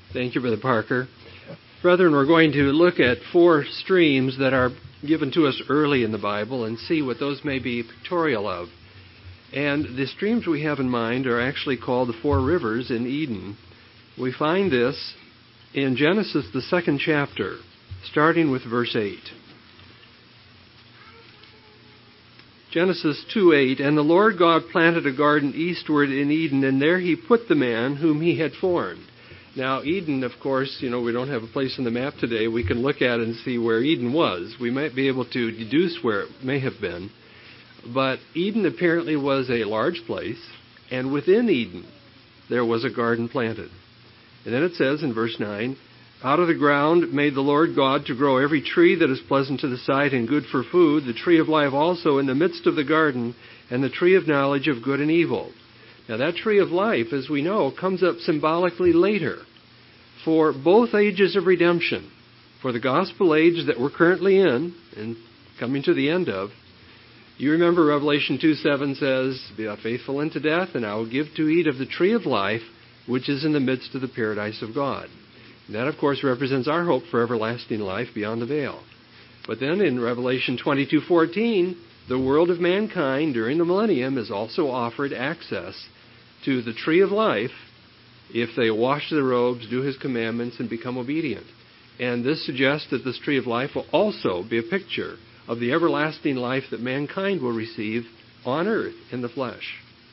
Thank you, Brother Parker. Brethren, we're going to look at 4 streams that are given to us early in the Bible and see what those may be pictorial of. And the streams we have in mind are actually called the 4 rivers in Eden. We find this in Genesis, the 2nd chapter, starting with verse 8. Genesis 2:8, "And the Lord God planted a garden eastward in Eden, and there he put the man whom he had formed." Now, Eden, of course, we don't have a place on the map today. We can look at it and see where Eden was. We might be able to deduce where it may have been. But Eden apparently was a large place, and within Eden there was a garden planted. And then it says in verse 9, "Out of the ground made the Lord God to grow every tree that is pleasant to the sight and good for food, the tree of life also in the midst of the garden, and the tree of knowledge of good and evil." Now that tree of life, as we know, comes up symbolically later for both ages of redemption, for the gospel age that we're currently in and coming to the end of. You remember Revelation 2:7 says, "Be thou faithful unto death, and I will give to eat of the tree of life, which is in the midst of the paradise of God." And that, of course, represents our hope for everlasting life beyond the veil. But then in Revelation 22:14, the world of mankind during the millennium is also offered access to the tree of life if they wash their robes, do his commandments, and become obedient. And this suggests that this tree of life will also be a picture of the everlasting life that mankind will receive on earth in the flesh.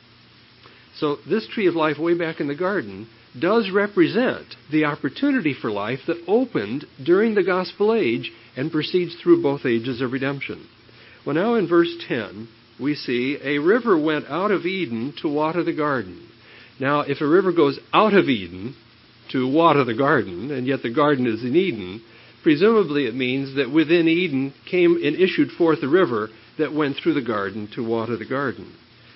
So this tree of life way back in the garden does represent the opportunity for life that opened during the gospel age and proceeds through both ages of redemption. Well, now in verse 10, we see a river went out of Eden to water the garden. Now, if a river goes out of Eden to water the garden, and yet the garden is in Eden, presumably it means that within Eden came and issued forth a river that went through the garden to water the garden.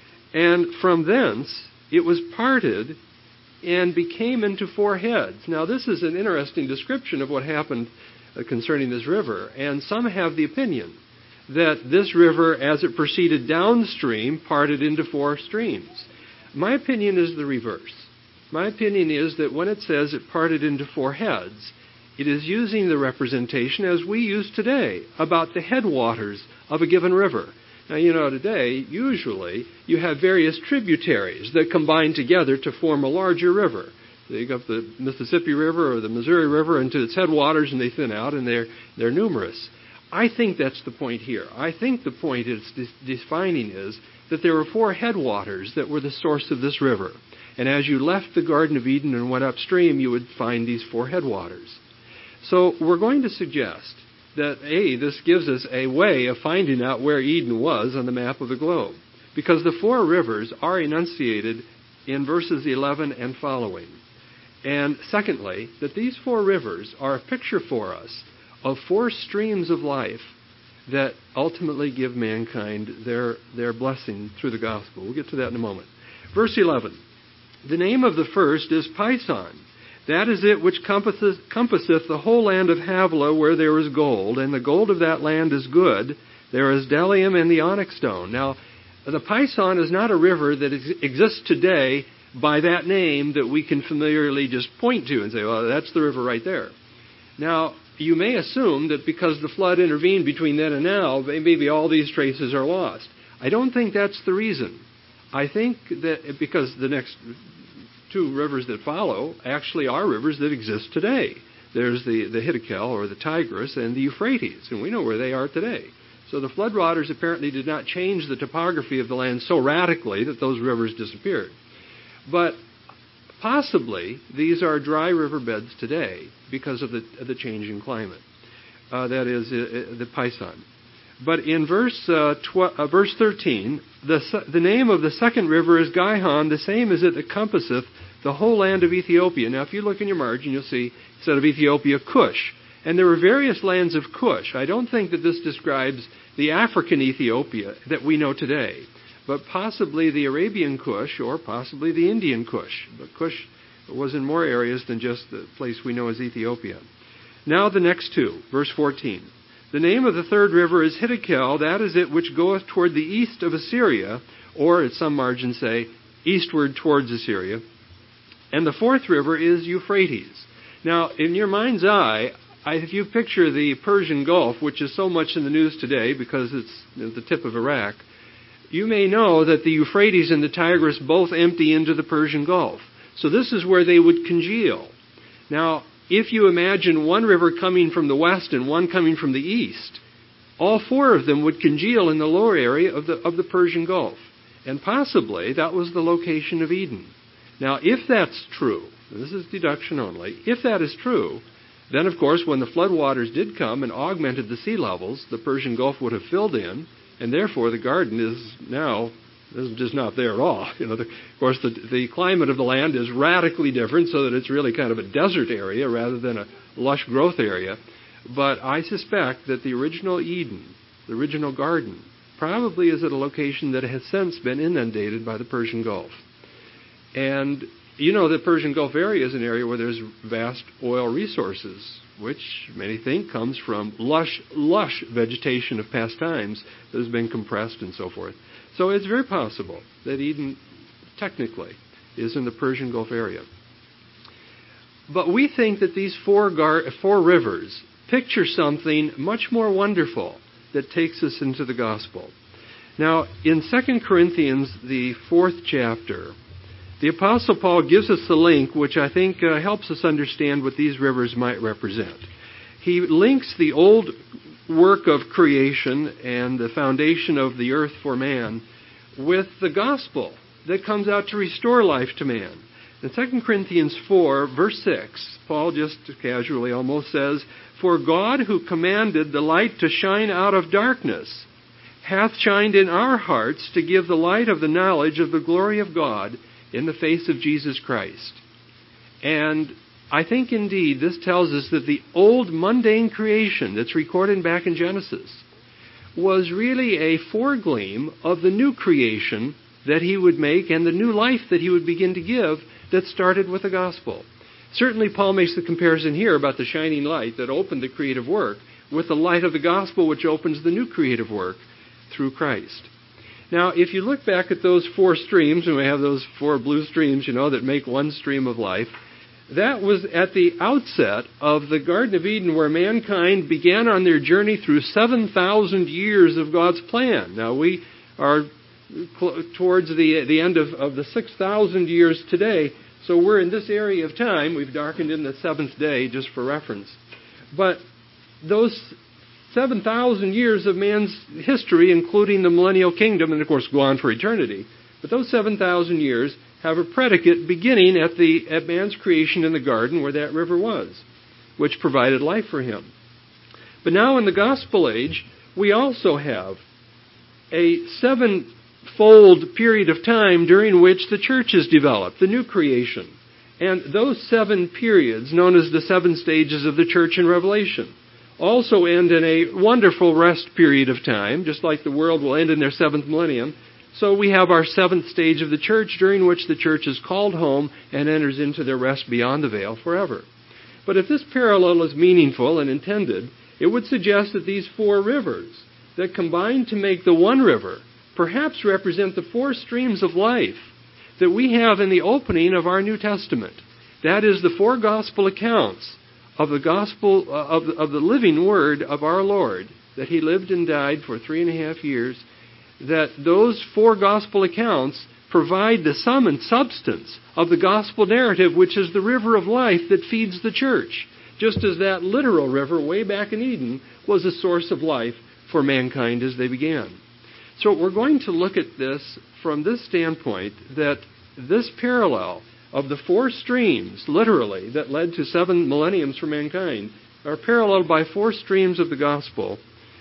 And from thence it was parted and became into 4 heads. Now, this is an interesting description of what happened concerning this river, and some have the opinion that this river, as it proceeded downstream, parted into 4 streams. My opinion is the reverse. My opinion is that when it says it parted into 4 heads, it is using the representation as we use today about the headwaters of a given river. Now, today, usually, you have various tributaries that combine together to form a larger river. So you got the Mississippi River or the Missouri River into its headwaters, and they thin out, and they're numerous. I think that's the point here. I think the point it's defining is that there were 4 headwaters that were the source of this river. And as you left the Garden of Eden and went upstream, you would find these 4 headwaters. So we're going to suggest that, this gives us a way of finding out where Eden was on the map of the globe. Because the 4 rivers are enunciated in verses 11 and following. And secondly, that these 4 rivers are a picture for us of 4 streams of life that ultimately give mankind their blessing through the gospel. We'll get to that in a moment. Verse 11, "The name of the first is Pison. That is it which compasseth the whole land of Havilah where there is gold, and the gold of that land is good. There is bdellium and the onyx stone." Now, the Pison is not a river that exists today by that name that we can familiarly just point to and say, well, that's the river right there. Now, you may assume that because the flood intervened between then and now, maybe all these traces are lost. I don't think that's the reason. I think that because the next 2 rivers that follow actually are rivers that exist today. There's the Hiddekel, or the Tigris, and the Euphrates, and we know where they are today. So the flood waters apparently did not change the topography of the land so radically that those rivers disappeared. But possibly these are dry riverbeds today because of the changing climate. That is the Pison. But in verse 13, the name of the second river is Gihon, the same as it that compasseth the whole land of Ethiopia. Now, if you look in your margin, you'll see, instead of Ethiopia, Cush. And there were various lands of Cush. I don't think that this describes the African Ethiopia that we know today, but possibly the Arabian Cush or possibly the Indian Cush. But Cush was in more areas than just the place we know as Ethiopia. Now the next 2, verse 14. "The name of the third river is Hiddekel, that is it which goeth toward the east of Assyria," or as some margins say, eastward towards Assyria. "And the 4th river is Euphrates." Now, in your mind's eye, if you picture the Persian Gulf, which is so much in the news today because it's at the tip of Iraq, you may know that the Euphrates and the Tigris both empty into the Persian Gulf. So this is where they would congeal. Now, if you imagine one river coming from the west and one coming from the east, all four of them would congeal in the lower area of the Persian Gulf. And possibly that was the location of Eden. Now, if that's true, this is deduction only, if that is true, then of course when the floodwaters did come and augmented the sea levels, the Persian Gulf would have filled in, and therefore the garden is now just not there at all. Of course, the climate of the land is radically different, so that it's really kind of a desert area rather than a lush growth area. But I suspect that the original Eden, the original garden, probably is at a location that has since been inundated by the Persian Gulf. And you know the Persian Gulf area is an area where there's vast oil resources, which many think comes from lush vegetation of past times that has been compressed and so forth. So it's very possible that Eden, technically, is in the Persian Gulf area. But we think that these four rivers picture something much more wonderful that takes us into the gospel. Now, in 2 Corinthians, the 4th chapter, the Apostle Paul gives us the link, which I think helps us understand what these rivers might represent. He links the old work of creation and the foundation of the earth for man with the gospel that comes out to restore life to man. In 2 Corinthians 4, verse 6, Paul just casually almost says, "For God, who commanded the light to shine out of darkness, hath shined in our hearts to give the light of the knowledge of the glory of God in the face of Jesus Christ." And I think indeed this tells us that the old mundane creation that's recorded back in Genesis was really a foregleam of the new creation that he would make and the new life that he would begin to give that started with the gospel. Certainly Paul makes the comparison here about the shining light that opened the creative work with the light of the gospel which opens the new creative work through Christ. Now, if you look back at those four streams, and we have those four blue streams, that make one stream of life, that was at the outset of the Garden of Eden where mankind began on their journey through 7,000 years of God's plan. Now, we are towards the end of the 6,000 years today, so we're in this area of time. We've darkened in the seventh day, just for reference. But those 7,000 years of man's history, including the millennial kingdom, and of course go on for eternity, but those 7,000 years have a predicate beginning at man's creation in the garden where that river was, which provided life for him. But now in the gospel age, we also have a sevenfold period of time during which the church is developed, the new creation. And those 7 periods, known as the 7 stages of the church in Revelation, also end in a wonderful rest period of time, just like the world will end in their 7th millennium. So we have our 7th stage of the church, during which the church is called home and enters into their rest beyond the veil forever. But if this parallel is meaningful and intended, it would suggest that these 4 rivers that combine to make the one river perhaps represent the 4 streams of life that we have in the opening of our New Testament. That is, the 4 gospel accounts of the gospel of the living word of our Lord, that he lived and died for 3.5 years, that those 4 gospel accounts provide the sum and substance of the gospel narrative, which is the river of life that feeds the church, just as that literal river way back in Eden was a source of life for mankind as they began. So we're going to look at this from this standpoint, that this parallel of the 4 streams, literally, that led to 7 millenniums for mankind, are paralleled by 4 streams of the gospel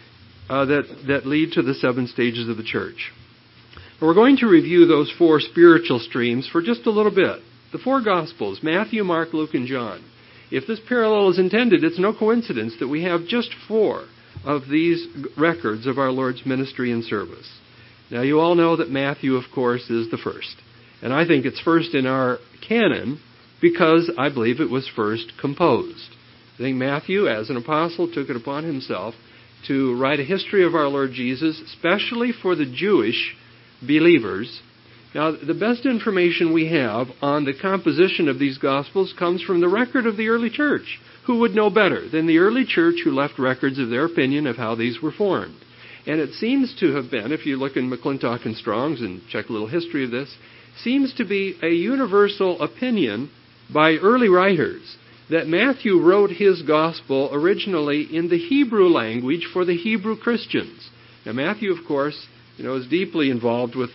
that lead to the 7 stages of the church. And we're going to review those 4 spiritual streams for just a little bit. The 4 gospels, Matthew, Mark, Luke, and John. If this parallel is intended, it's no coincidence that we have just 4 of these records of our Lord's ministry and service. Now, you all know that Matthew, of course, is the first. And I think it's first in our canon because I believe it was first composed. I think Matthew, as an apostle, took it upon himself to write a history of our Lord Jesus, especially for the Jewish believers, Now, the best information we have on the composition of these Gospels comes from the record of the early church. Who would know better than the early church who left records of their opinion of how these were formed? And it seems to have been, if you look in McClintock and Strong's and check a little history of this, seems to be a universal opinion by early writers that Matthew wrote his Gospel originally in the Hebrew language for the Hebrew Christians. Now, Matthew, of course, is deeply involved with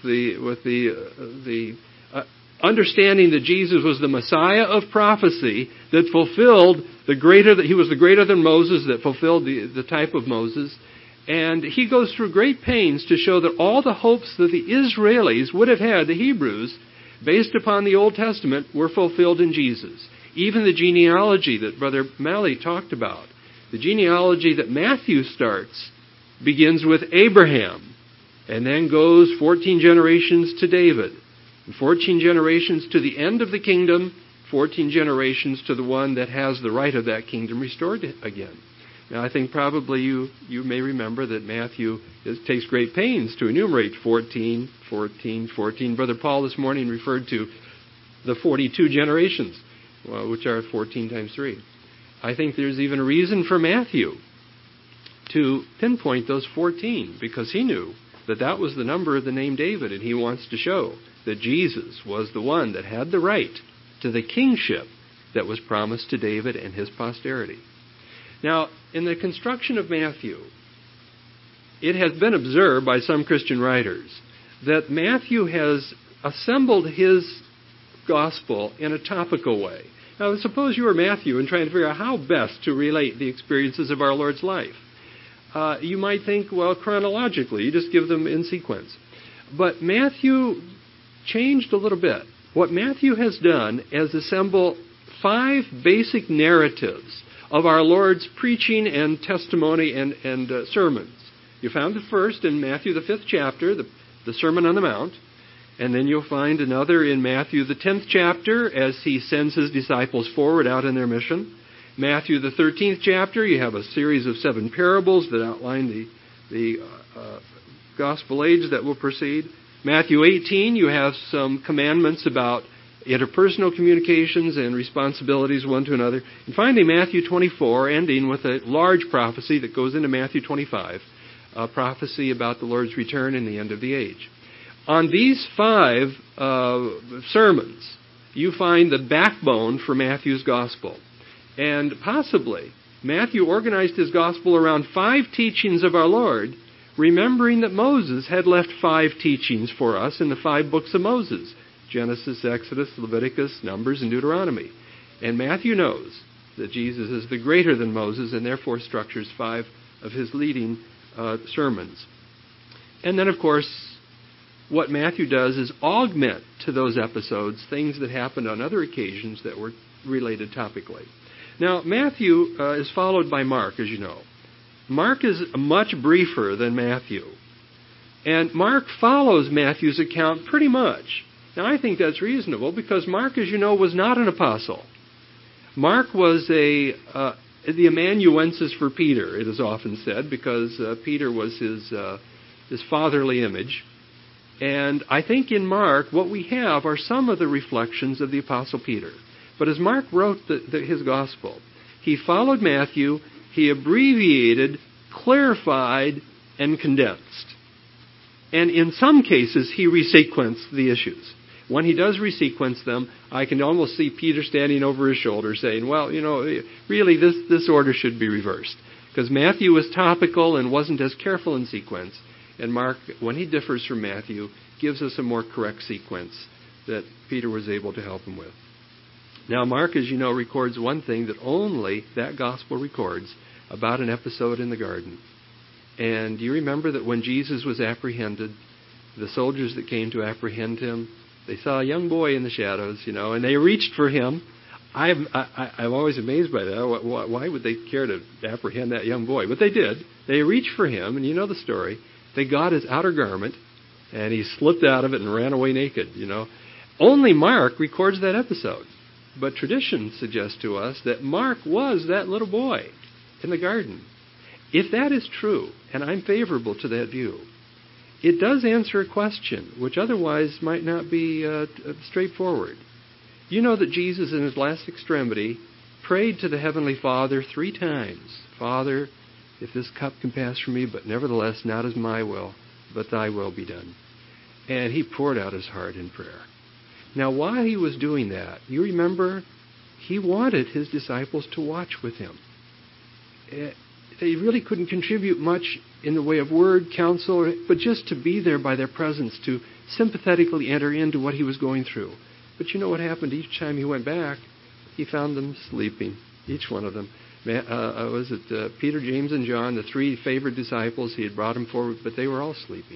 the understanding that Jesus was the Messiah of prophecy that fulfilled that he was the greater than Moses that fulfilled the type of Moses. And he goes through great pains to show that all the hopes that the Israelis would have had, the Hebrews, based upon the Old Testament, were fulfilled in Jesus. Even the genealogy that Brother Malley talked about, the genealogy that Matthew starts, begins with Abraham, and then goes 14 generations to David, and 14 generations to the end of the kingdom, 14 generations to the one that has the right of that kingdom restored again. Now, I think probably you may remember that Matthew takes great pains to enumerate 14, 14, 14. Brother Paul this morning referred to the 42 generations, which are 14 times 3. I think there's even a reason for Matthew to pinpoint those 14, because he knew that was the number of the name David, and he wants to show that Jesus was the one that had the right to the kingship that was promised to David and his posterity. Now, in the construction of Matthew, it has been observed by some Christian writers that Matthew has assembled his gospel in a topical way. Now, suppose you were Matthew and trying to figure out how best to relate the experiences of our Lord's life. You might think, well, chronologically, you just give them in sequence. But Matthew changed a little bit. What Matthew has done is assemble 5 basic narratives of our Lord's preaching and testimony and sermons. You found the first in Matthew, the 5th chapter, the Sermon on the Mount. And then you'll find another in Matthew, the 10th chapter, as he sends his disciples forward out in their mission. Matthew, the 13th chapter, you have a series of 7 parables that outline the gospel age that will proceed. Matthew 18, you have some commandments about interpersonal communications and responsibilities one to another. And finally, Matthew 24, ending with a large prophecy that goes into Matthew 25, a prophecy about the Lord's return and the end of the age. On these 5 sermons, you find the backbone for Matthew's gospel. And possibly, Matthew organized his gospel around 5 teachings of our Lord, remembering that Moses had left 5 teachings for us in the 5 books of Moses: Genesis, Exodus, Leviticus, Numbers, and Deuteronomy. And Matthew knows that Jesus is the greater than Moses, and therefore structures 5 of his leading sermons. And then, of course, what Matthew does is augment to those episodes things that happened on other occasions that were related topically. Now, Matthew is followed by Mark, as you know. Mark is much briefer than Matthew. And Mark follows Matthew's account pretty much. Now, I think that's reasonable because Mark, as you know, was not an apostle. Mark was the amanuensis for Peter, it is often said, because Peter was his fatherly image. And I think in Mark, what we have are some of the reflections of the Apostle Peter. But as Mark wrote his gospel, he followed Matthew, he abbreviated, clarified, and condensed. And in some cases, he resequenced the issues. When he does resequence them, I can almost see Peter standing over his shoulder saying, well, really this order should be reversed. Because Matthew was topical and wasn't as careful in sequence. And Mark, when he differs from Matthew, gives us a more correct sequence that Peter was able to help him with. Now, Mark, as you know, records one thing that only that gospel records about an episode in the garden. And do you remember that when Jesus was apprehended, the soldiers that came to apprehend him, they saw a young boy in the shadows, and they reached for him. I'm always amazed by that. Why would they care to apprehend that young boy? But they did. They reached for him, and you know the story. They got his outer garment, and he slipped out of it and ran away naked, Only Mark records that episode. But tradition suggests to us that Mark was that little boy in the garden. If that is true, and I'm favorable to that view, it does answer a question which otherwise might not be straightforward. You know that Jesus, in his last extremity, prayed to the Heavenly Father 3 times. Father, if this cup can pass from me, but nevertheless not as my will, but thy will be done. And he poured out his heart in prayer. Now, while he was doing that, you remember, he wanted his disciples to watch with him. They really couldn't contribute much in the way of word, counsel, but just to be there by their presence, to sympathetically enter into what he was going through. But you know what happened? Each time he went back, he found them sleeping, each one of them. Peter, James, and John, the 3 favored disciples? He had brought them forward, but they were all sleeping.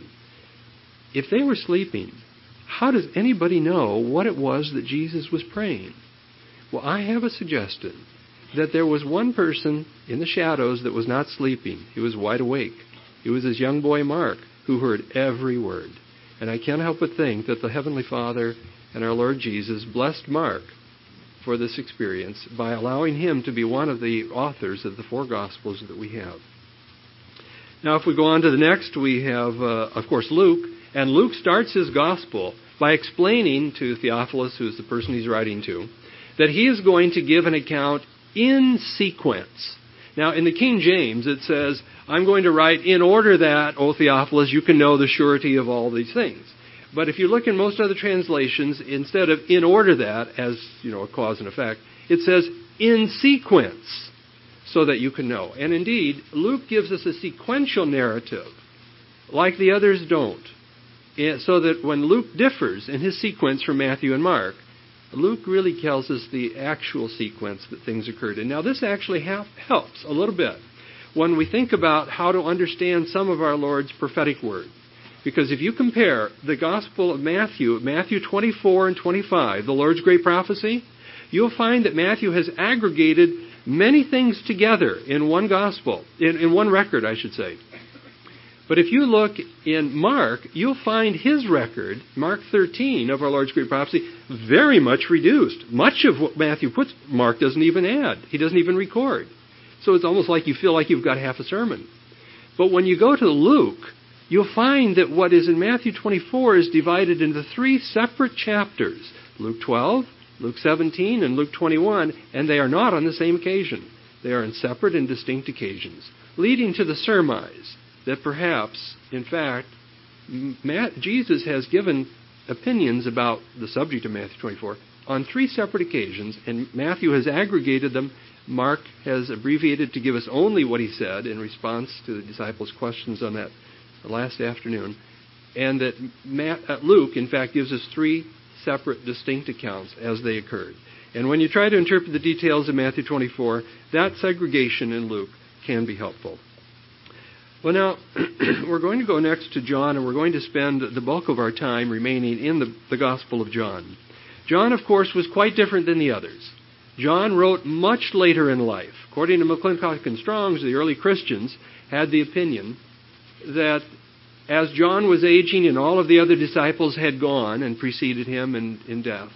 If they were sleeping, how does anybody know what it was that Jesus was praying? Well, I have a suggestion that there was one person in the shadows that was not sleeping. He was wide awake. It was his young boy Mark, who heard every word. And I can't help but think that the Heavenly Father and our Lord Jesus blessed Mark for this experience by allowing him to be one of the authors of the 4 Gospels that we have. Now, if we go on to the next, we have, of course, Luke. And Luke starts his Gospel by explaining to Theophilus, who's the person he's writing to, that he is going to give an account in sequence. Now, in the King James, it says, I'm going to write in order that, O Theophilus, you can know the surety of all these things. But if you look in most other translations, instead of in order that, as a cause and effect, it says in sequence, so that you can know. And indeed, Luke gives us a sequential narrative, like the others don't. So that when Luke differs in his sequence from Matthew and Mark, Luke really tells us the actual sequence that things occurred in. Now, this actually helps a little bit when we think about how to understand some of our Lord's prophetic word. Because if you compare the Gospel of Matthew 24 and 25, the Lord's great prophecy, you'll find that Matthew has aggregated many things together in one Gospel, in one record, I should say. But if you look in Mark, you'll find his record, Mark 13 of our Lord's great prophecy, very much reduced. Much of what Matthew puts, Mark doesn't even add. He doesn't even record. So it's almost like you feel like you've got half a sermon. But when you go to Luke, you'll find that what is in Matthew 24 is divided into 3 separate chapters. Luke 12, Luke 17, and Luke 21, and they are not on the same occasion. They are in separate and distinct occasions, leading to the surmise that perhaps, in fact, Jesus has given opinions about the subject of Matthew 24 on 3 separate occasions, and Matthew has aggregated them. Mark has abbreviated to give us only what he said in response to the disciples' questions on that last afternoon, and that Luke, in fact, gives us 3 separate, distinct accounts as they occurred. And when you try to interpret the details of Matthew 24, that segregation in Luke can be helpful. Well, now, we're going to go next to John, and we're going to spend the bulk of our time remaining in the Gospel of John. John, of course, was quite different than the others. John wrote much later in life. According to McClintock and Strong's, the early Christians had the opinion that as John was aging and all of the other disciples had gone and preceded him in death,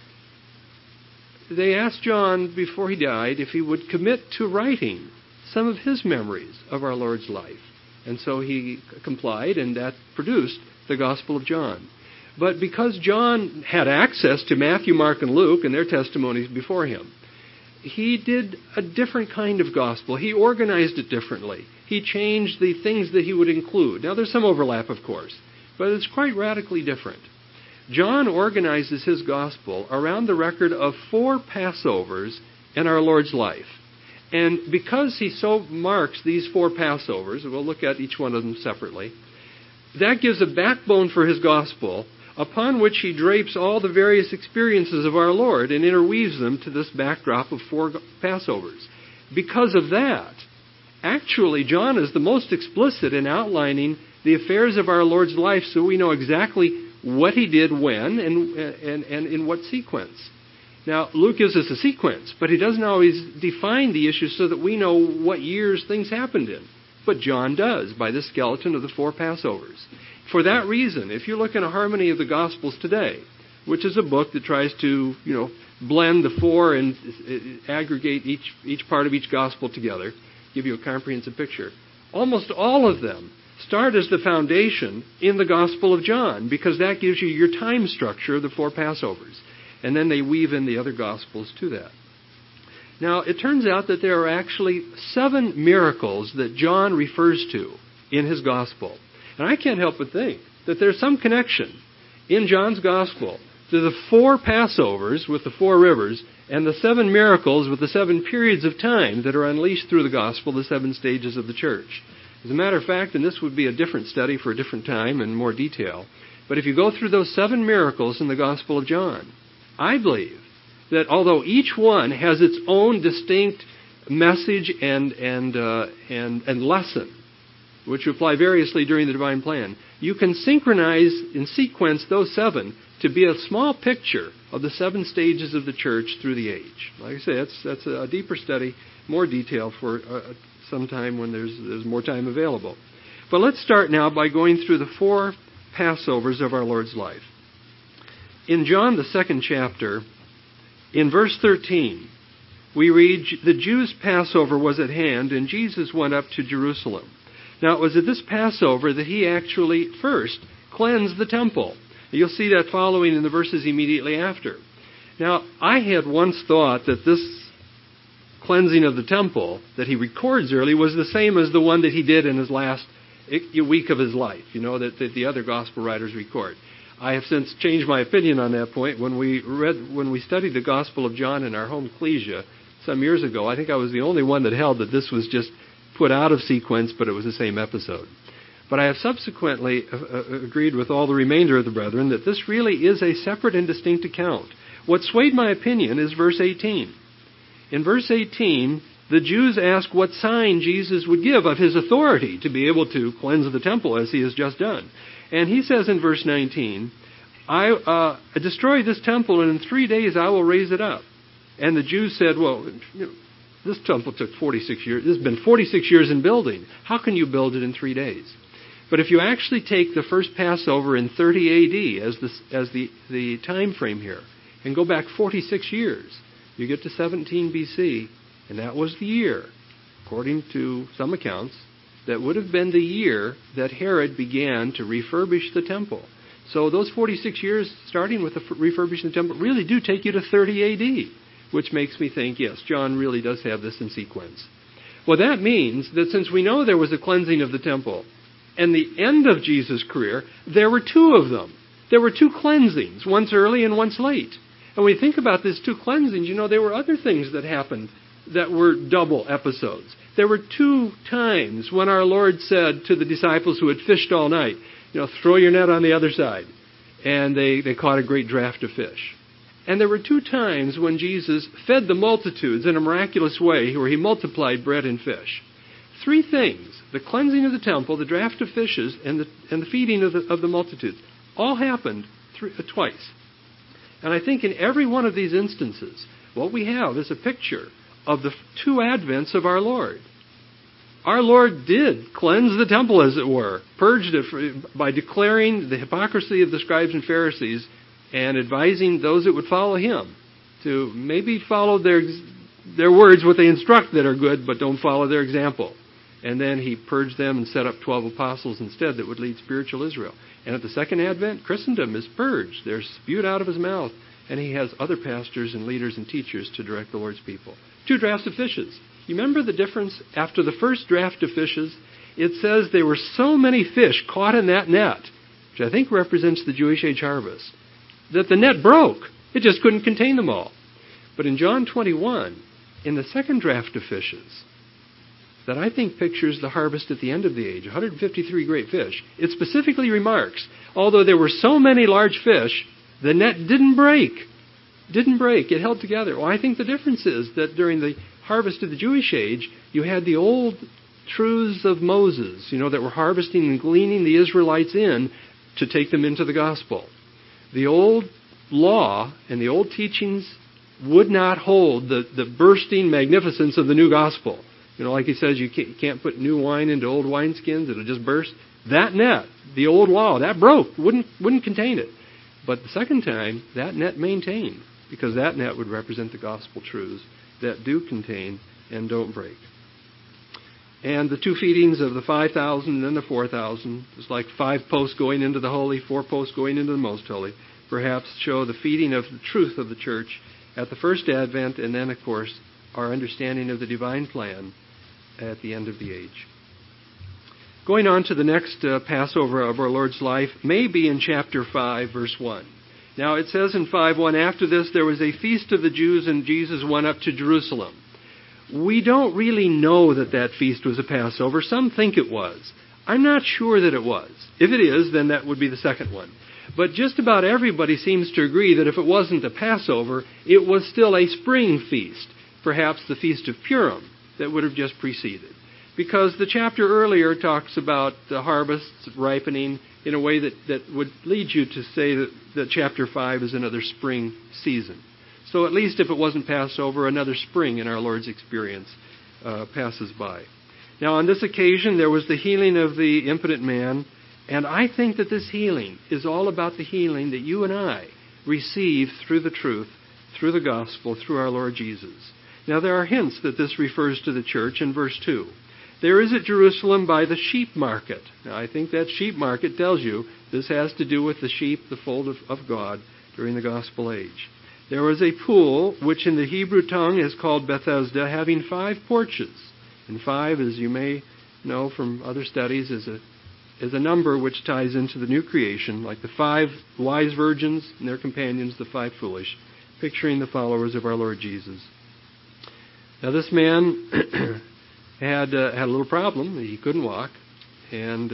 they asked John before he died if he would commit to writing some of his memories of our Lord's life. And so he complied, and that produced the Gospel of John. But because John had access to Matthew, Mark, and Luke and their testimonies before him, he did a different kind of gospel. He organized it differently. He changed the things that he would include. Now, there's some overlap, of course, but it's quite radically different. John organizes his gospel around the record of 4 Passovers in our Lord's life. And because he so marks these 4 Passovers, and we'll look at each one of them separately, that gives a backbone for his gospel upon which he drapes all the various experiences of our Lord and interweaves them to this backdrop of 4 Passovers. Because of that, actually, John is the most explicit in outlining the affairs of our Lord's life so we know exactly what he did when and in what sequence. Now, Luke gives us a sequence, but he doesn't always define the issues so that we know what years things happened in. But John does, by the skeleton of the 4 Passovers. For that reason, if you look in a Harmony of the Gospels today, which is a book that tries to, blend the 4 and aggregate each part of each Gospel together, give you a comprehensive picture, almost all of them start as the foundation in the Gospel of John, because that gives you your time structure of the 4 Passovers. And then they weave in the other Gospels to that. Now, it turns out that there are actually 7 miracles that John refers to in his Gospel. And I can't help but think that there's some connection in John's Gospel to the 4 Passovers with the 4 rivers and the 7 miracles with the 7 periods of time that are unleashed through the Gospel, the 7 stages of the church. As a matter of fact, and this would be a different study for a different time and more detail, but if you go through those 7 miracles in the Gospel of John, I believe that although each one has its own distinct message and lesson, which apply variously during the divine plan, you can synchronize and sequence those 7 to be a small picture of the 7 stages of the church through the age. Like I say, that's a deeper study, more detail for some time when there's more time available. But let's start now by going through the 4 Passovers of our Lord's life. In John, the 2nd chapter, in verse 13, we read, "The Jews' Passover was at hand, and Jesus went up to Jerusalem." Now, it was at this Passover that he actually first cleansed the temple. You'll see that following in the verses immediately after. Now, I had once thought that this cleansing of the temple that he records early was the same as the one that he did in his last week of his life, that the other gospel writers record. I have since changed my opinion on that point. When we studied the Gospel of John in our home ecclesia some years ago, I think I was the only one that held that this was just put out of sequence, but it was the same episode. But I have subsequently agreed with all the remainder of the brethren that this really is a separate and distinct account. What swayed my opinion is verse 18. In verse 18, the Jews ask what sign Jesus would give of his authority to be able to cleanse the temple as he has just done. And he says in verse 19, I destroy this temple, and in 3 days I will raise it up. And the Jews said, well, this temple took 46 years. This has been 46 years in building. How can you build it in 3 days? But if you actually take the first Passover in 30 AD as the time frame here, and go back 46 years, you get to 17 BC, and that was the year, according to some accounts, that would have been the year that Herod began to refurbish the temple. So those 46 years, starting with the refurbishing the temple, really do take you to 30 AD, which makes me think, yes, John really does have this in sequence. Well, that means that since we know there was a cleansing of the temple, and the end of Jesus' career, there were 2 of them. There were 2 cleansings, once early and once late. And when we think about these 2 cleansings, there were other things that happened that were double episodes. There were 2 times when our Lord said to the disciples who had fished all night, throw your net on the other side. And they caught a great draft of fish. And there were 2 times when Jesus fed the multitudes in a miraculous way, where he multiplied bread and fish. 3 things: the cleansing of the temple, the draft of fishes, and the feeding of the multitudes, all happened twice. And I think in every one of these instances, what we have is a picture of the 2 advents of our Lord. Our Lord did cleanse the temple, as it were, purged it by declaring the hypocrisy of the scribes and Pharisees and advising those that would follow him to maybe follow their words, what they instruct that are good, but don't follow their example. And then he purged them and set up 12 apostles instead that would lead spiritual Israel. And at the second advent, Christendom is purged. They're spewed out of his mouth. And he has other pastors and leaders and teachers to direct the Lord's people. 2 drafts of fishes. You remember the difference? After the first draft of fishes, it says there were so many fish caught in that net, which I think represents the Jewish age harvest, that the net broke. It just couldn't contain them all. But in John 21, in the second draft of fishes, that I think pictures the harvest at the end of the age, 153 great fish, it specifically remarks, although there were so many large fish, the net didn't break. Didn't break. It held together. Well, I think the difference is that during the harvest of the Jewish age, you had the old truths of Moses, that were harvesting and gleaning the Israelites in to take them into the gospel. The old law and the old teachings would not hold the bursting magnificence of the new gospel. Like he says, you can't put new wine into old wineskins. It'll just burst. That net, the old law, that broke. Wouldn't contain it. But the second time, that net maintained, because that net would represent the gospel truths that do contain and don't break. And the 2 feedings of the 5,000 and then the 4,000, it's like 5 posts going into the holy, 4 posts going into the most holy, perhaps show the feeding of the truth of the church at the first advent, and then, of course, our understanding of the divine plan at the end of the age. Going on to the next Passover of our Lord's life may be in chapter 5, verse 1. Now it says in 5:1, after this there was a feast of the Jews, and Jesus went up to Jerusalem. We don't really know that feast was a Passover. Some think it was. I'm not sure that it was. If it is, then that would be the second one. But just about everybody seems to agree that if it wasn't a Passover, it was still a spring feast, perhaps the Feast of Purim that would have just preceded. Because the chapter earlier talks about the harvests ripening in a way that would lead you to say that chapter 5 is another spring season. So at least if it wasn't Passover, another spring in our Lord's experience passes by. Now on this occasion, there was the healing of the impotent man, and I think that this healing is all about the healing that you and I receive through the truth, through the gospel, through our Lord Jesus. Now there are hints that this refers to the church in verse 2. There is at Jerusalem by the sheep market. Now, I think that sheep market tells you this has to do with the sheep, the fold of God during the gospel age. There was a pool, which in the Hebrew tongue is called Bethesda, having 5 porches. And 5, as you may know from other studies, is a number which ties into the new creation, like the 5 wise virgins and their companions, the 5 foolish, picturing the followers of our Lord Jesus. Now, this man had a little problem. He couldn't walk. And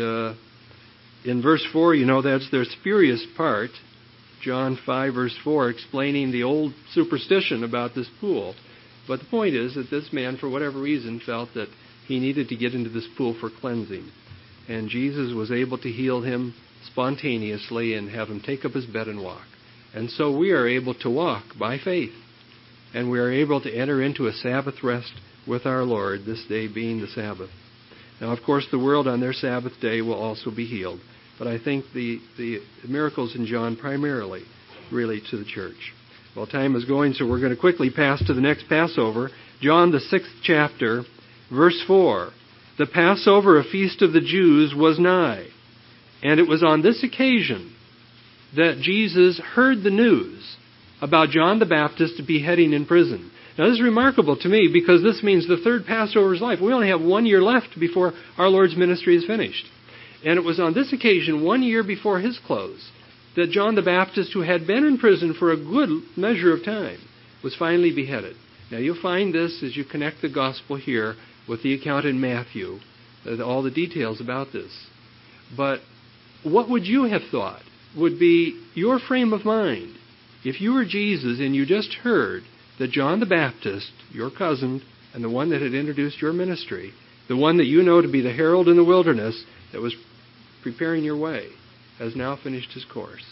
in verse 4, that's their spurious part. John 5, verse 4, explaining the old superstition about this pool. But the point is that this man, for whatever reason, felt that he needed to get into this pool for cleansing. And Jesus was able to heal him spontaneously and have him take up his bed and walk. And so we are able to walk by faith. And we are able to enter into a Sabbath rest with our Lord, this day being the Sabbath. Now, of course, the world on their Sabbath day will also be healed. But I think the miracles in John primarily relate to the church. Well, time is going, so we're going to quickly pass to the next Passover. John, the 6th chapter, verse 4. The Passover, a feast of the Jews, was nigh. And it was on this occasion that Jesus heard the news about John the Baptist beheading in prison. Now, this is remarkable to me because this means the 3rd Passover is life. We only have 1 year left before our Lord's ministry is finished. And it was on this occasion, 1 year before his close, that John the Baptist, who had been in prison for a good measure of time, was finally beheaded. Now, you'll find this as you connect the gospel here with the account in Matthew, all the details about this. But what would you have thought would be your frame of mind if you were Jesus and you just heard that John the Baptist, your cousin, and the one that had introduced your ministry, the one that you know to be the herald in the wilderness that was preparing your way, has now finished his course?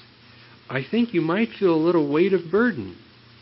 I think you might feel a little weight of burden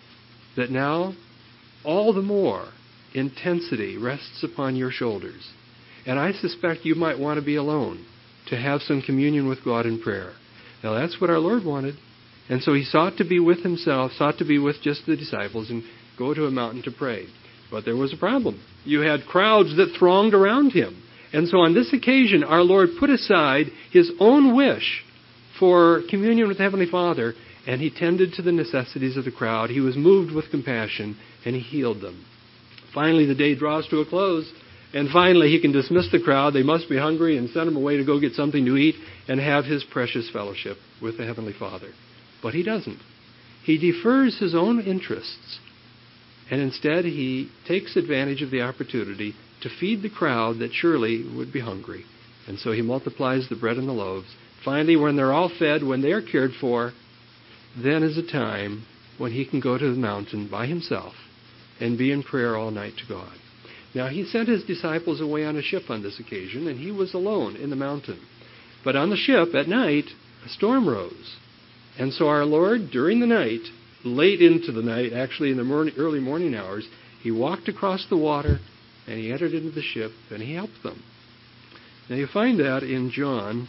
that now all the more intensity rests upon your shoulders. And I suspect you might want to be alone to have some communion with God in prayer. Now, that's what our Lord wanted. And so he sought to be with himself, sought to be with just the disciples, and go to a mountain to pray. But there was a problem. You had crowds that thronged around him. And so on this occasion, our Lord put aside his own wish for communion with the Heavenly Father, and he tended to the necessities of the crowd. He was moved with compassion, and he healed them. Finally, the day draws to a close, and finally he can dismiss the crowd. They must be hungry, and send them away to go get something to eat and have his precious fellowship with the Heavenly Father. But he doesn't. He defers his own interests, and instead he takes advantage of the opportunity to feed the crowd that surely would be hungry. And so he multiplies the bread and the loaves. Finally, when they're all fed, when they're cared for, then is a time when he can go to the mountain by himself and be in prayer all night to God. Now, he sent his disciples away on a ship on this occasion, and he was alone in the mountain. But on the ship at night, a storm rose. And so our Lord, during the night, late into the night, actually in the early morning hours, he walked across the water, and he entered into the ship, and he helped them. Now you find that in John.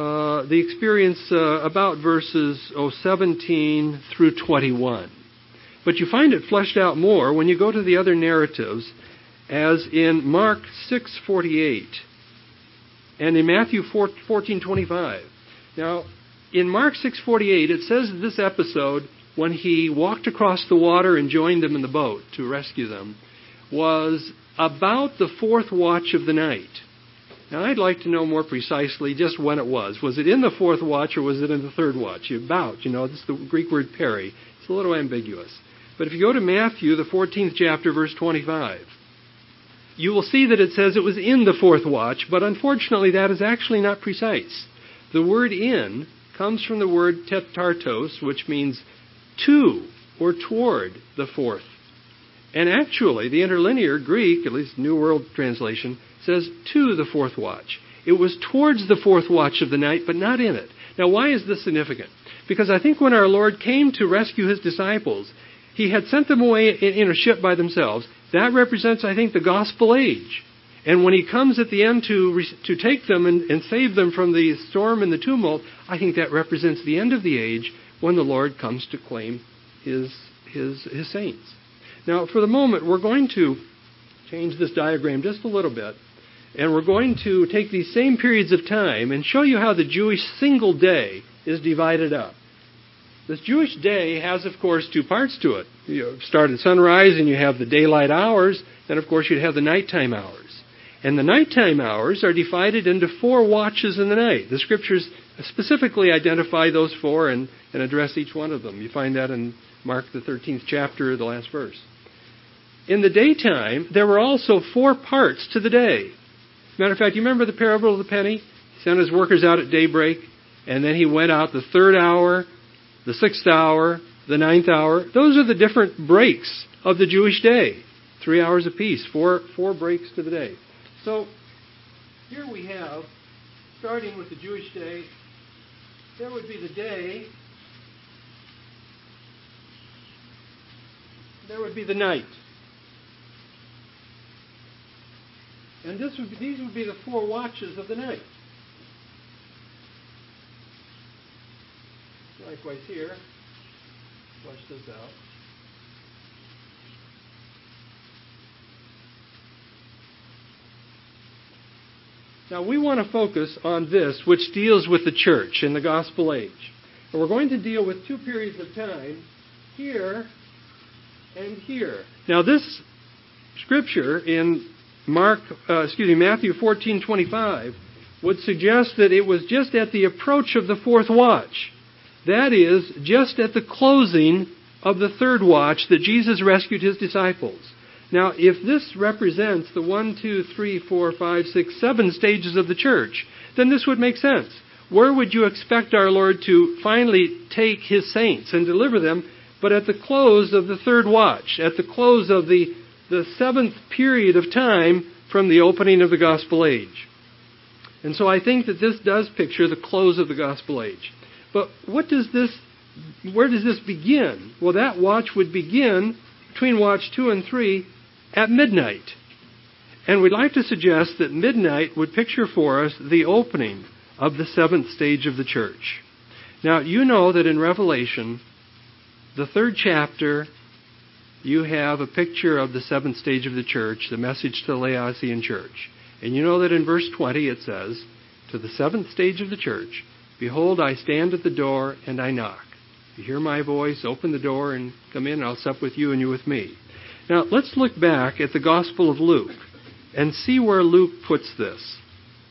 The experience about verses 17 through 21. But you find it fleshed out more when you go to the other narratives, as in Mark 6:48 and in Matthew 14:25. Now, in Mark 6:48, it says that this episode, when he walked across the water and joined them in the boat to rescue them, was about the fourth watch of the night. Now, I'd like to know more precisely just when it was. Was it in the fourth watch or was it in the third watch? About, this is the Greek word peri. It's a little ambiguous. But if you go to Matthew, the 14th chapter, verse 25, you will see that it says it was in the fourth watch, but unfortunately that is actually not precise. The word in comes from the word tetartos, which means to or toward the fourth. And actually, the interlinear Greek, at least New World Translation, says to the fourth watch. It was towards the fourth watch of the night, but not in it. Now, why is this significant? Because I think when our Lord came to rescue His disciples, He had sent them away in a ship by themselves. That represents, I think, the gospel age. And when He comes at the end to take them and save them from the storm and the tumult, I think that represents the end of the age when the Lord comes to claim His saints. Now, for the moment, we're going to change this diagram just a little bit, and we're going to take these same periods of time and show you how the Jewish single day is divided up. This Jewish day has, of course, two parts to it. You start at sunrise and you have the daylight hours, then, of course, you'd have the nighttime hours. And the nighttime hours are divided into 4 watches in the night. The Scriptures specifically identify those 4 and address each one of them. You find that in Mark, the 13th chapter, the last verse. In the daytime, there were also 4 parts to the day. Matter of fact, you remember the parable of the penny? He sent his workers out at daybreak, and then he went out the 3rd hour, the 6th hour, the 9th hour. Those are the different breaks of the Jewish day. 3 hours apiece, 4 breaks to the day. So, here we have, starting with the Jewish day, there would be the day, there would be the night. And these would be the 4 watches of the night. Likewise here, flesh this out. Now we want to focus on this, which deals with the church in the gospel age. And we're going to deal with 2 periods of time, here and here. Now this scripture in Matthew 14:25 would suggest that it was just at the approach of the 4th watch. That is, just at the closing of the 3rd watch that Jesus rescued His disciples. Now, if this represents the 1, 2, 3, 4, 5, 6, 7 stages of the church, then this would make sense. Where would you expect our Lord to finally take His saints and deliver them, but at the close of the 3rd watch, at the close of the 7th period of time from the opening of the gospel age? And so I think that this does picture the close of the gospel age. But where does this begin? Well, that watch would begin between watch 2 and 3 at midnight. And we'd like to suggest that midnight would picture for us the opening of the 7th stage of the church. Now, you know that in Revelation, the 3rd chapter, you have a picture of the 7th stage of the church, the message to the Laodicean church. And you know that in verse 20 it says, to the 7th stage of the church, behold, I stand at the door and I knock. You hear my voice, open the door and come in, and I'll sup with you and you with me. Now, let's look back at the Gospel of Luke and see where Luke puts this.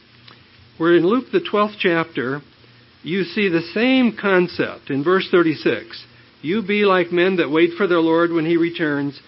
Where in Luke, the 12th chapter, you see the same concept in verse 36. You be like men that wait for their Lord when He returns,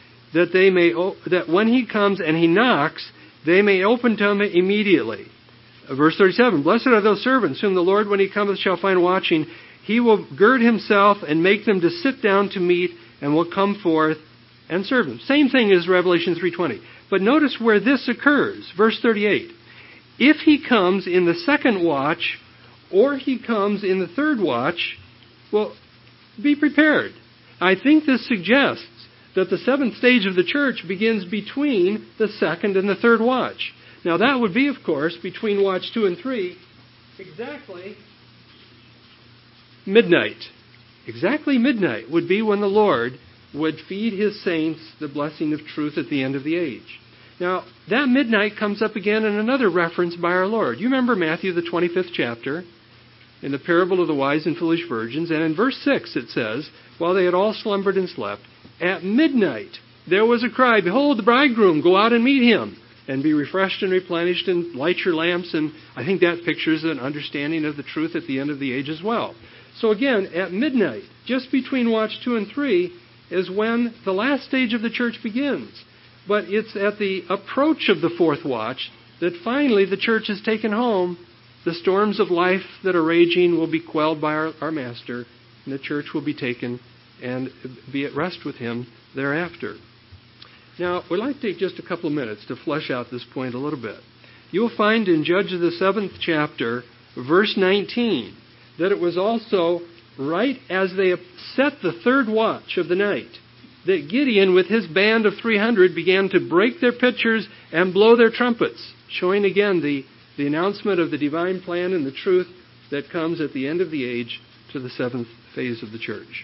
that when He comes and He knocks, they may open to Him immediately. Verse 37, blessed are those servants whom the Lord, when He cometh, shall find watching. He will gird Himself and make them to sit down to meat, and will come forth and serve them. Same thing as Revelation 3:20. But notice where this occurs. Verse 38. If He comes in the 2nd watch, or He comes in the 3rd watch, well, be prepared. I think this suggests that the 7th stage of the church begins between the 2nd and the 3rd watch. Now that would be, of course, between watch 2 and 3, exactly midnight. Exactly midnight would be when the Lord would feed his saints the blessing of truth at the end of the age. Now, that midnight comes up again in another reference by our Lord. You remember Matthew, the 25th chapter, in the parable of the wise and foolish virgins. And in verse 6 it says, while they had all slumbered and slept, at midnight there was a cry, behold, the bridegroom, go out and meet him, and be refreshed and replenished, and light your lamps. And I think that pictures an understanding of the truth at the end of the age as well. So again, at midnight, just between watch 2 and 3, is when the last stage of the church begins. But it's at the approach of the fourth watch that finally the church is taken home. The storms of life that are raging will be quelled by our Master, and the church will be taken and be at rest with him thereafter. Now, we'd like to take just a couple of minutes to flesh out this point a little bit. You'll find in Judges the 7th chapter, verse 19, that it was also right as they set the third watch of the night that Gideon, with his band of 300, began to break their pitchers and blow their trumpets, showing again the announcement of the divine plan and the truth that comes at the end of the age to the seventh phase of the church.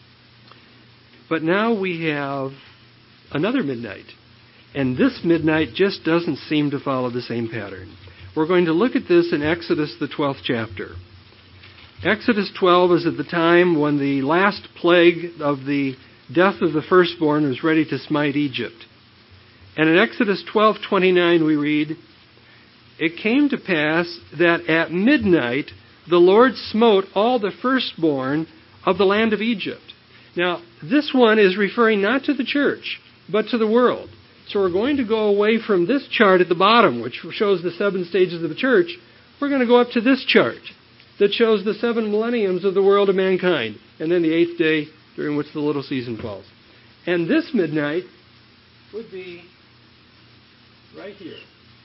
But now we have another midnight, and this midnight just doesn't seem to follow the same pattern. We're going to look at this in Exodus, the 12th chapter. Exodus 12 is at the time when the last plague of the death of the firstborn was ready to smite Egypt. And in Exodus 12:29 we read, it came to pass that at midnight the Lord smote all the firstborn of the land of Egypt. Now, this one is referring not to the church, but to the world. So we're going to go away from this chart at the bottom, which shows the 7 stages of the church. We're going to go up to this chart that shows the 7 millenniums of the world of mankind, and then the 8th day during which the little season falls. And this midnight would be right here.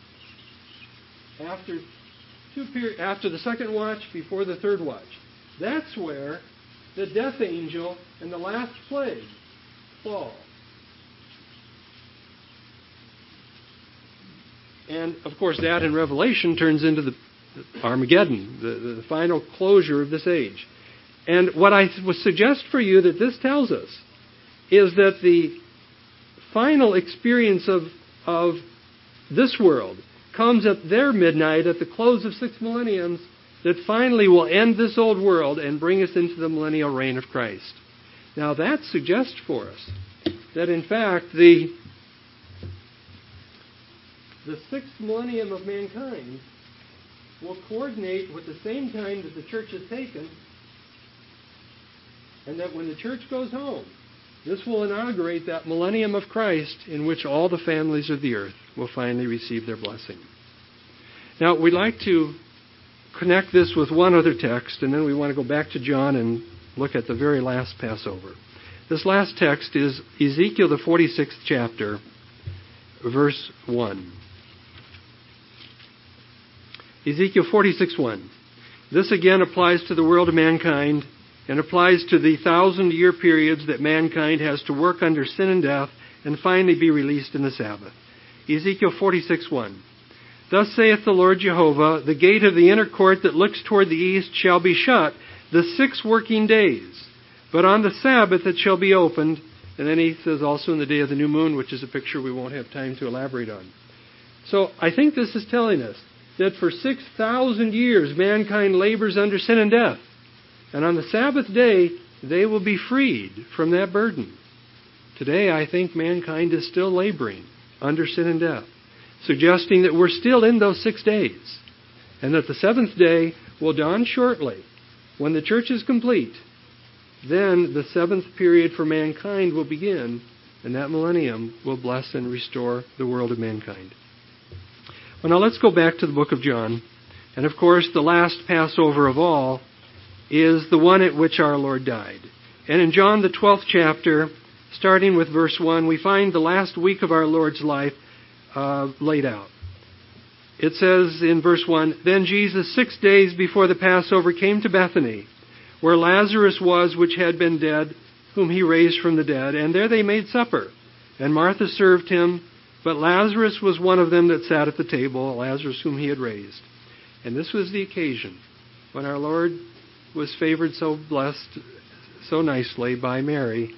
After the second watch, before the third watch. That's where the death angel and the last plague fall. And, of course, that in Revelation turns into the Armageddon, the final closure of this age. And what I would suggest for you that this tells us is that the final experience of this world comes at their midnight at the close of 6 millenniums that finally will end this old world and bring us into the millennial reign of Christ. Now that suggests for us that in fact the 6th millennium of mankind will coordinate with the same time that the church is taken, and that when the church goes home, this will inaugurate that millennium of Christ in which all the families of the earth will finally receive their blessing. Now, we'd like to connect this with one other text, and then we want to go back to John and look at the very last Passover. This last text is Ezekiel, the 46th chapter, verse 1. Ezekiel 46:1. This again applies to the world of mankind and applies to the 1,000-year periods that mankind has to work under sin and death and finally be released in the Sabbath. Ezekiel 46:1. Thus saith the Lord Jehovah, the gate of the inner court that looks toward the east shall be shut the 6 working days, but on the Sabbath it shall be opened. And then he says also in the day of the new moon, which is a picture we won't have time to elaborate on. So I think this is telling us that for 6,000 years mankind labors under sin and death. And on the Sabbath day, they will be freed from that burden. Today, I think mankind is still laboring under sin and death, suggesting that we're still in those 6 days, and that the 7th day will dawn shortly. When the church is complete, then the 7th period for mankind will begin, and that millennium will bless and restore the world of mankind. Well, now let's go back to the book of John. And of course, the last Passover of all is the one at which our Lord died. And in John, the 12th chapter, starting with verse 1, we find the last week of our Lord's life laid out. It says in verse 1, Then Jesus 6 days before the Passover came to Bethany, where Lazarus was, which had been dead, whom he raised from the dead. And there they made supper. And Martha served him, but Lazarus was one of them that sat at the table, Lazarus whom he had raised. And this was the occasion when our Lord was favored so blessed, so nicely by Mary,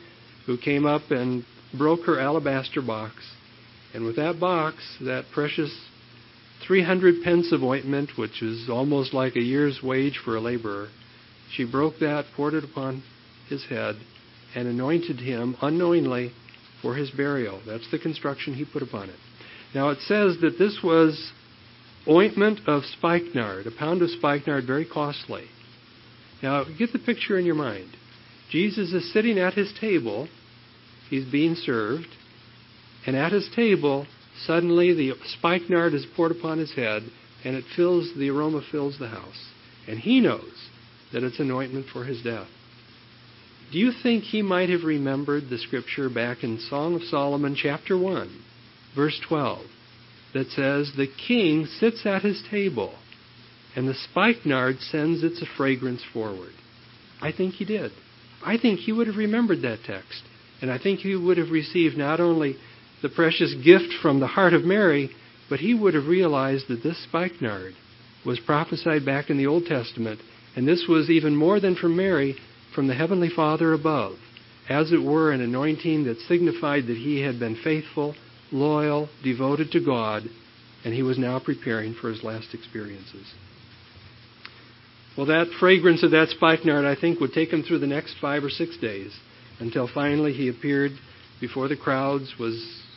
who came up and broke her alabaster box. And with that box, that precious 300 pence of ointment, which was almost like a year's wage for a laborer, she broke that, poured it upon his head, and anointed him unknowingly for his burial. That's the construction he put upon it. Now it says that this was ointment of spikenard, a pound of spikenard, very costly. Now get the picture in your mind. Jesus is sitting at his table. He's being served. And at his table, suddenly the spikenard is poured upon his head, and the aroma fills the house. And he knows that it's an ointment for his death. Do you think he might have remembered the scripture back in Song of Solomon chapter 1, verse 12, that says, "The king sits at his table, and the spikenard sends its fragrance forward"? I think he did. I think he would have remembered that text. And I think he would have received not only the precious gift from the heart of Mary, but he would have realized that this spikenard was prophesied back in the Old Testament, and this was even more than from Mary, from the Heavenly Father above, as it were an anointing that signified that he had been faithful, loyal, devoted to God, and he was now preparing for his last experiences. Well, that fragrance of that spikenard, I think, would take him through the next 5 or 6 days, until finally he appeared before the crowds, was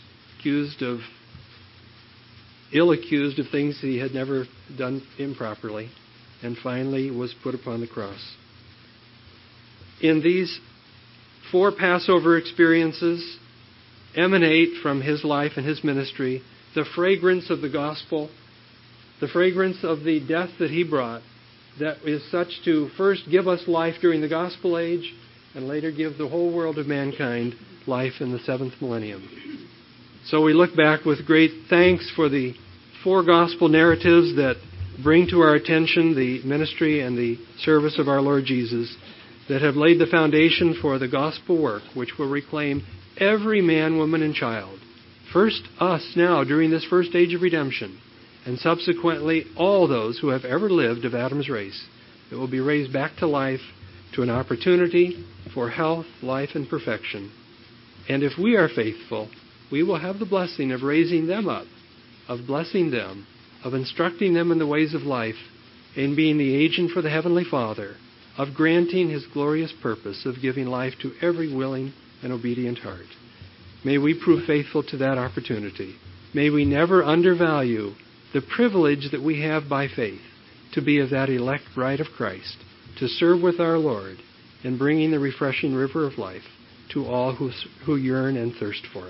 ill-accused of things he had never done improperly, and finally was put upon the cross. In these 4 Passover experiences emanate from his life and his ministry the fragrance of the gospel, the fragrance of the death that he brought, that is such to first give us life during the gospel age and later give the whole world of mankind life in the 7th millennium. So we look back with great thanks for the 4 gospel narratives that bring to our attention the ministry and the service of our Lord Jesus, that have laid the foundation for the gospel work, which will reclaim every man, woman, and child. First us now during this first age of redemption, and subsequently all those who have ever lived of Adam's race, that will be raised back to life, to an opportunity for health, life, and perfection. And if we are faithful, we will have the blessing of raising them up, of blessing them, of instructing them in the ways of life, in being the agent for the Heavenly Father, of granting His glorious purpose of giving life to every willing and obedient heart. May we prove faithful to that opportunity. May we never undervalue the privilege that we have by faith to be of that elect bride of Christ, to serve with our Lord in bringing the refreshing river of life to all who yearn and thirst for it.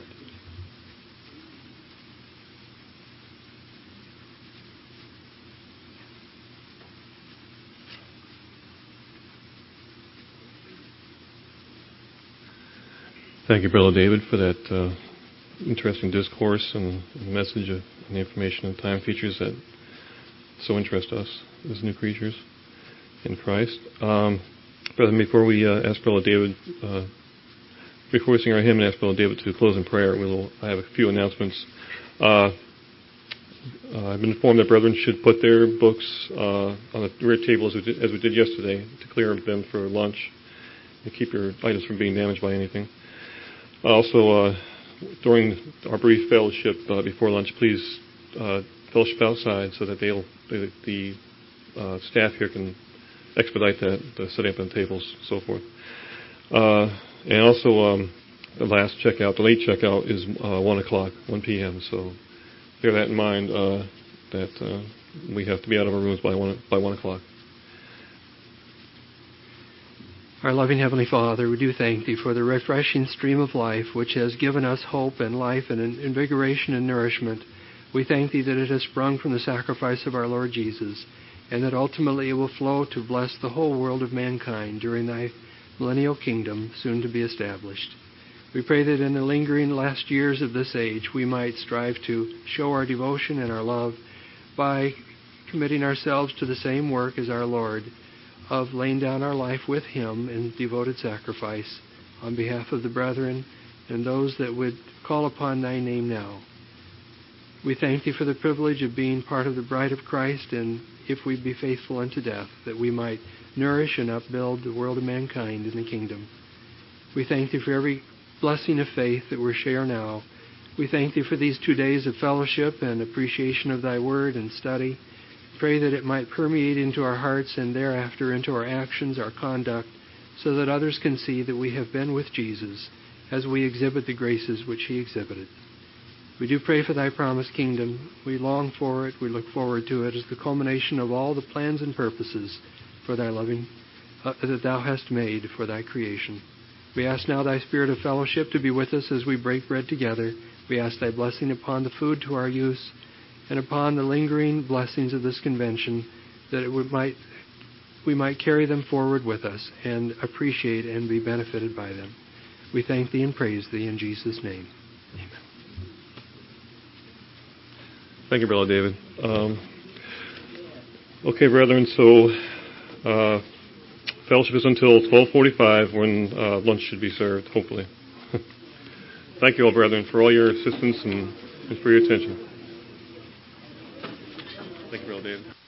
Thank you, Brother David, for that interesting discourse and message and the information and time features that so interest us as new creatures in Christ. Brother, before we ask Brother David, before we sing our hymn and ask Brother David to close in prayer, I have a few announcements. I've been informed that brethren should put their books on the rear table as we did yesterday, to clear them for lunch and keep your items from being damaged by anything. Also, during our brief fellowship before lunch, please fellowship outside so that the staff here can expedite the setting up on tables, so forth. And also, the last checkout, the late checkout, is 1 o'clock, 1 p.m. So bear that in mind, that we have to be out of our rooms by 1 o'clock. Our loving Heavenly Father, we do thank Thee for the refreshing stream of life which has given us hope and life and invigoration and nourishment. We thank Thee that it has sprung from the sacrifice of our Lord Jesus, and that ultimately it will flow to bless the whole world of mankind during Thy millennial kingdom, soon to be established. We pray that in the lingering last years of this age we might strive to show our devotion and our love by committing ourselves to the same work as our Lord, of laying down our life with Him in devoted sacrifice on behalf of the brethren and those that would call upon Thy name now. We thank Thee for the privilege of being part of the bride of Christ, and if we be faithful unto death, that we might nourish and upbuild the world of mankind in the kingdom. We thank Thee for every blessing of faith that we share now. We thank Thee for these 2 days of fellowship and appreciation of Thy Word and study. Pray that it might permeate into our hearts and thereafter into our actions, our conduct, so that others can see that we have been with Jesus as we exhibit the graces which He exhibited. We do pray for Thy promised kingdom. We long for it. We look forward to it as the culmination of all the plans and purposes for Thy loving that Thou hast made for Thy creation. We ask now Thy Spirit of fellowship to be with us as we break bread together. We ask Thy blessing upon the food to our use and upon the lingering blessings of this convention, that we might carry them forward with us and appreciate and be benefited by them. We thank Thee and praise Thee in Jesus' name. Amen. Thank you, Brother David. Okay, brethren, so fellowship is until 12:45 when lunch should be served, hopefully. Thank you all, brethren, for all your assistance and for your attention. Thank you, Brother David.